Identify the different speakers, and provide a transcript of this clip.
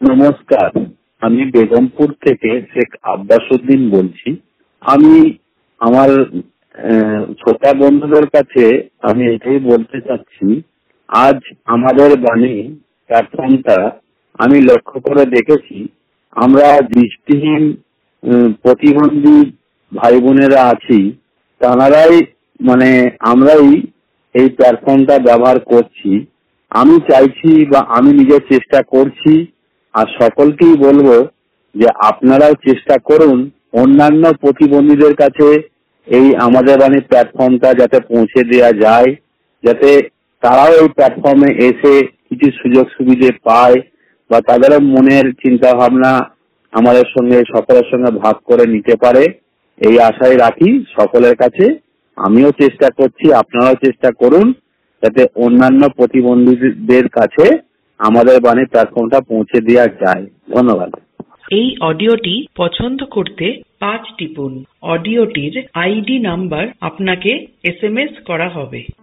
Speaker 1: নমস্কার, আমি বেগমপুর থেকে শেখ আব্বাস উদ্দিন বলছি। আমি আমার শ্রোতা বন্ধুদের কাছে আমি এটাই বলতে চাচ্ছি, আজ আমাদের বাণী প্ল্যাটফর্মটা আমি লক্ষ্য করে দেখেছি, আমরা দৃষ্টিহীন প্রতিবন্ধী ভাই বোনেরা আছি, তাঁরাই আমরাই এই প্ল্যাটফর্মটা ব্যবহার করছি। আমি চাইছি বা আমি নিজের চেষ্টা করছি, আর সকলকেই বলবো যে আপনারাও চেষ্টা করুন অন্যান্য প্রতিবন্ধীদের কাছে এই আমাদের বাণী প্ল্যাটফর্মটা যাতে পৌঁছে দেওয়া যায়, যাতে তারাও এই প্ল্যাটফর্মে এসে কিছু সুযোগ সুবিধে পায় বা তাদেরও মনের চিন্তা ভাবনা আমাদের সঙ্গে সকলের সঙ্গে ভাগ করে নিতে পারে। এই আশাই রাখি সকলের কাছে। আমিও চেষ্টা করছি, আপনারাও চেষ্টা করুন যাতে অন্যান্য প্রতিবন্ধীদের কাছে আমাদের বাণী প্ল্যাটফর্মটা পৌঁছে দেওয়া যায়। ধন্যবাদ।
Speaker 2: এই অডিওটি পছন্দ করতে 5 টিপুন। অডিওটির আইডি নাম্বার আপনাকে SMS করা হবে।